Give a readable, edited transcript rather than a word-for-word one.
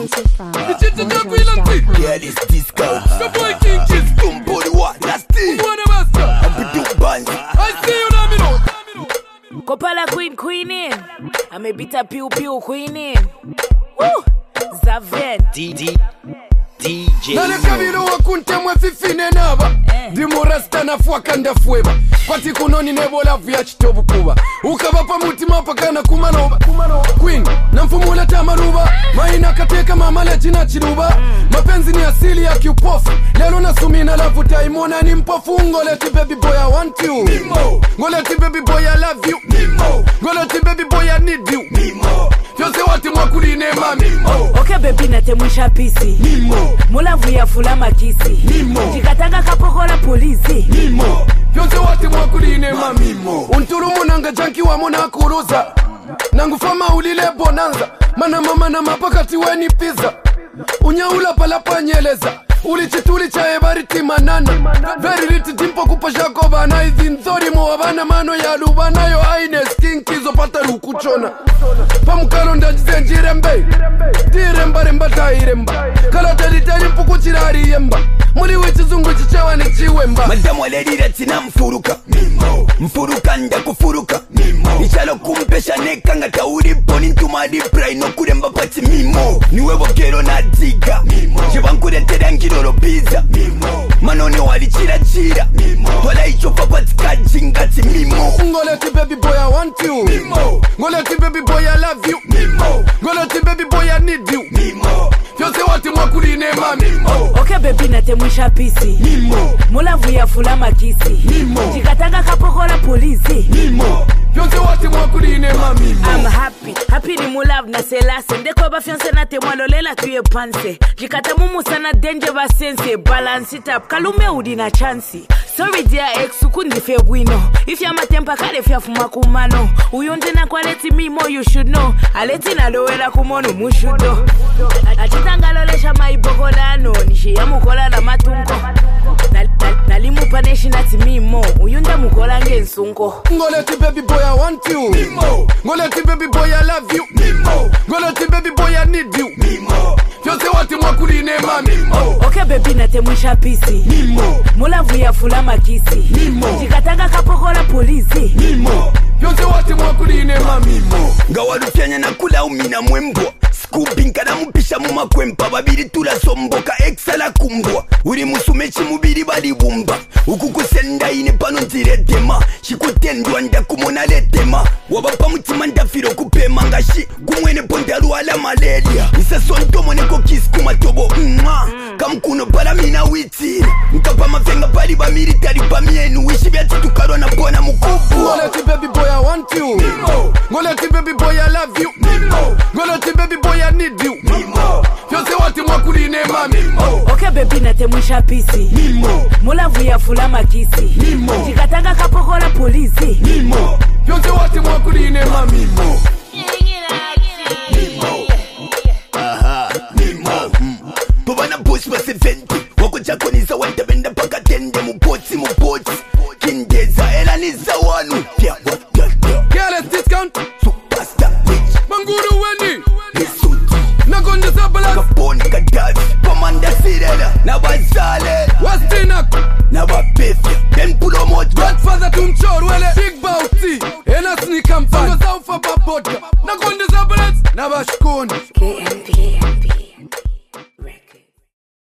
exclusive from Mojo.com. Girl is disco. The boy King is Gumbody what? Nasty. I'm Bands. I see you now, Kopala queen in. I'm a bit of pew queen in. Woo! Zaven. DJ. Nale kabiro wakunte mwe fifine naba Dimo rasta na fuaka ndafueba Kwati kunoni nebola vya chitobu kuba Ukabapa mutima pakana kumanoba Queen, na mfumula tamaruba Maina kateka mamale jina chiruba Mapenzi ni asili ya kiupofu Lelo na sumina lavu taimona ni mpofu Ngoleti baby boy I want you Ngoleti baby boy I love you Ngoleti baby boy I need you Fyose wati mwakuline mami Okay baby natemwisha pisi Mulavu ya fula makisi Jikatanga kapokola polisi Fyose wati mwakuline mami Unturumu nanga janki wa mona kuruza Nangu fama ulile bonanza Mana mama na mapakati weni pizza Unyaula palapa nyeleza Ulichituli cha ebariti manana Very little timpo kupasha kobana Ithi nthori mwabana mano ya lubana Yo aine skinkizo pata rukuchona Pamukalo ndajize njirembe Tiremba remba tairemba Kalota litari mpuku chirari yemba Muli wichizungu chichewa ni chiwemba Madamu alerira tina mfuruka Mfuruka nda kufuruka Ichalo kumpesha neka nga tauri poni ntumadi prai no kuremba pati mimo Niwe bokero na diga Jibankure terangiroro pizza Manone wali chira Tola ichofa pati kajingati mimo Ngoleti baby boy I want you Ngoleti baby boy I love you Ngoleti baby boy I need you Fyose wati mwakuline mami Okay baby natemwisha pisi Mulavu ya fula makisi Jikatanga kapokola polisi Fyose wati mwakuline mami I'm happy ni mulavu na selase Ndeko ba fianse na temwalolela tuye panse Jikata mumu sana denje ba sense Balance it up, kalume udi na chansi Sorry dear ex, ukundi fe wino If ya matempa kare fya fuma kumano Uyonde na kwa leti mimo you should know Aleti na lowela kumono mushudo Achitanga lolesha maiboko lano Nishi ya mukola na matungo Nalimu paneshi nati mimo Uyonde mukola nge nsungo Ngoleti baby boy I want you Ngoleti baby boy I love you Ngoleti baby boy I need you Fyose wati mwakuline mami Okay baby natemwisha pisi Mulavu ya fula makisi Jikatanga kapokola polisi Fyose wati mwakuline mami Ngawarufyanya na kula umina mwembwa Skupinka na mupisha mumakwempa Babiri tula somboka exala kumbwa Uri musumechi mubiri bali bumba Ukukusenda ine pano ntiretema Shikutendwa nda kumona letema Wabapa mutima ndafiro kupema Ngashi kumwene pondalu ala malaria Isa sontomo neko kisi kumatobo Kamkuno pala mina witira Nkapa mafenga pali ba militari pa mienu Wishi biati tukarwa na bona mukubu Ngoleti baby boy I want you Ngoleti baby boy I love you Ngoleti baby boy I need you Fyose wati mwakuline mami Okay baby natemwisha pisi Mulavu ya fula makisi Jikatanga kapokola polisi Fyose wati mwakuline mami Pabana boss base 20 Wako chako niza wanda benda paka tende Mupoti Kindeza ela niza wanu Careless discount Superstar bitch Manguru weni Nisuti Nagonde Zabalas Kaponi Kadafi Pamanda Sirena Na Bazale Wastinak Na Bapefia Den Pulomot Godfather Tumchor wele Big Bounty Ena sneak and fan Ngo Saufa Babodka Nagonde Zabalas Na Bashkoni KMP